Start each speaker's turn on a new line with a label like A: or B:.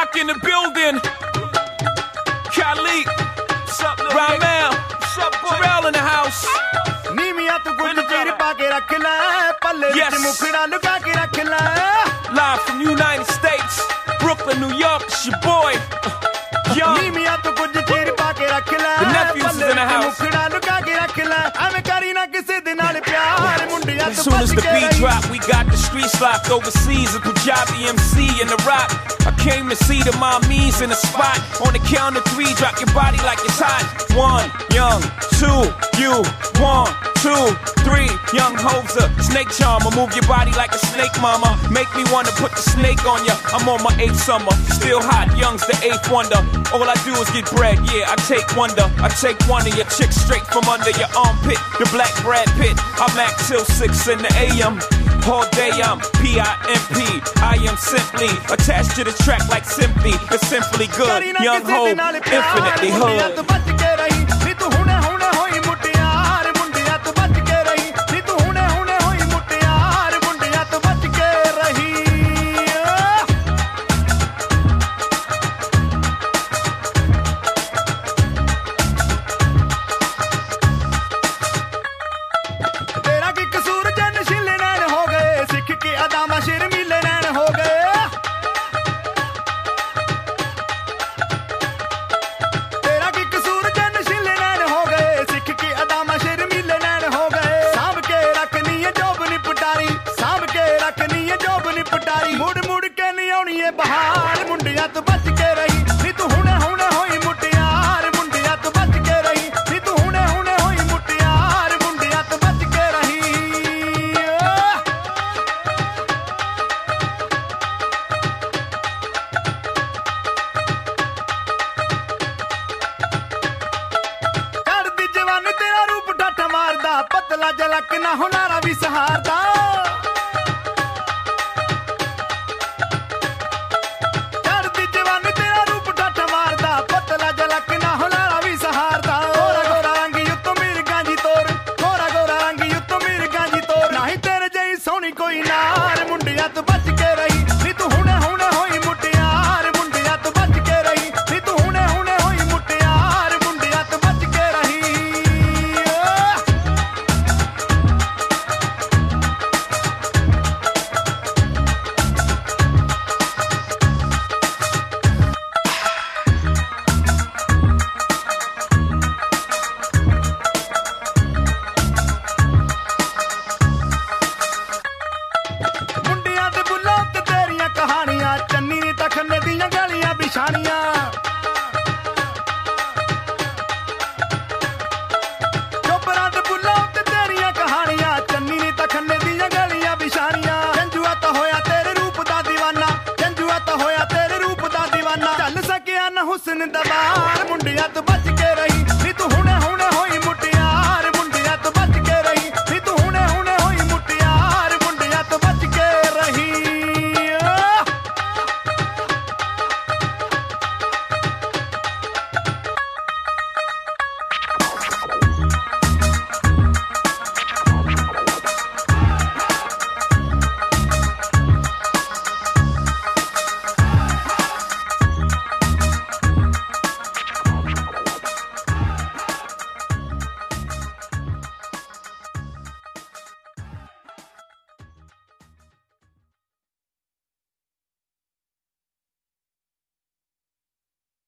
A: Rock in the building. Khalid. Ramel. Terrell in the house.
B: ਨੀਵੀਆਂ ਤੂੰ ਕੁਝ ਚਿਰ ਪਾ ਕੇ ਰੱਖ ਲੈ ਪੱਲੇ ਵਿੱਚ ਮੁਖੜਾ ਲੁਕਾ ਕੇ ਰੱਖ ਲੈ
A: Live from United States, Brooklyn, New York, it's your boy, Young.
B: ਨੀਵੀਆਂ ਤੂੰ ਕੁਝ ਚਿਰ ਪਾ ਕੇ ਰੱਖ ਲੈ ਪੱਲੇ ਵਿੱਚ ਮੁਖੜਾ ਲੁਕਾ ਕੇ ਰੱਖ ਲੈ ਐਵੇਂ ਕਰੀ ਨਾ ਕਿਸੇ ਦੇ ਨਾਲ ਪਿਆਰ ਮੁੰਡਿਆਂ
A: As
B: ਤੋਂ
A: soon as
B: ਬਚ
A: the
B: K
A: beat drop, we got the streets locked overseas. A Punjabi MC in the rock. I came to see the mommies in the spot. On the count of 3, drop your body like it's hot. 1, Young, 2, you, 1, 2, 3, Young Hoser, snake charmer. Move your body like a snake, mama. Make me wanna put the snake on ya. I'm on my 8th summer, still hot. Young's the 8th wonder. All I do is get bread, yeah. I take wonder. I take one of your chicks straight from under your armpit. The black Brad Pitt. I'm at till 6 in the AM. All day I'm P-I-M-P. I am simply attached to the track like simply. It's simply good. Young Ho, infinitely hood.
B: ਪਤਲਾ ਜਲਕ ਨਾ ਹੁਨਾਰਾ ਵੀ ਸਹਾਰਦਾ ਚੜਦੀ ਜਵਾਨੀ ਤੇਰਾ ਰੂਪ ਡੱਟ ਮਾਰਦਾ ਪਤਲਾ ਜਲਕ ਨਾ ਹੁਨਾਰਾ ਵੀ ਸਹਾਰਦਾ ਗੋਰਾ ਗੋਰਾ ਰੰਗੀ ਉੱਤੋਂ ਮਿਰਗਾਂ ਦੀ ਤੋਰ ਗੋਰਾ ਗੋਰਾ ਰੰਗੀ ਉੱਤੋਂ ਮਿਰਗਾਂ ਦੀ ਤੋਰ ਨਹੀਂ ਤੇਰੇ ਜਿਹੀ ਸੋਹਣੀ ਕੋਈ ਨਾਰ ਮੁੰਡਿਆਂ ਤੋਂ ਬਚ ਕੇ ਰਹੀ ਨੀ ਤੂੰ ਹੁਣੇ ਹੁਣੇ ਹੋਈ ਮੁਟਿਆਰ ਮੁੰਡਿਆਂ ਤੋਂ ਬਚ ਕੇ ਰਹੀ ਨੀ ਤੂੰ ਹੁਣੇ ਹੁਣੇ ਹੋਈ ਮੁਟਿਆਰ ਮੁੰਡਿਆਂ ਤੋਂ ਬਚ ਕੇ ਰਹੀ ਚੰਨੀ ਤਖਨੇ ਦੀਆਂ ਗਲੀਆਂ ਬਿਛਾਣੀਆਂ ਚੋਪਰਾਂ ਦੇ ਬੁੱਲਾਂ ਤੇ ਤੇਰੀਆਂ ਕਹਾਣੀਆਂ ਚੰਨੀ ਨੀ ਤਖਨੇ ਦੀਆਂ ਗਲੀਆਂ ਬਿਛਾਣੀਆਂ ਜੰਜੂਆ ਤਾਂ ਹੋਇਆ ਤੇਰੇ ਰੂਪ ਦਾ دیਵਾਨਾ ਜੰਜੂਆ ਤਾਂ ਹੋਇਆ ਤੇਰੇ ਰੂਪ ਦਾ دیਵਾਨਾ ਚੱਲ ਸਕਿਆ ਨਾ ਹੁਸਨ ਦਬਾਰ ਮੁੰਡਿਆਂ ਤੋਂ ਬਚ ਕੇ ਰਹੀ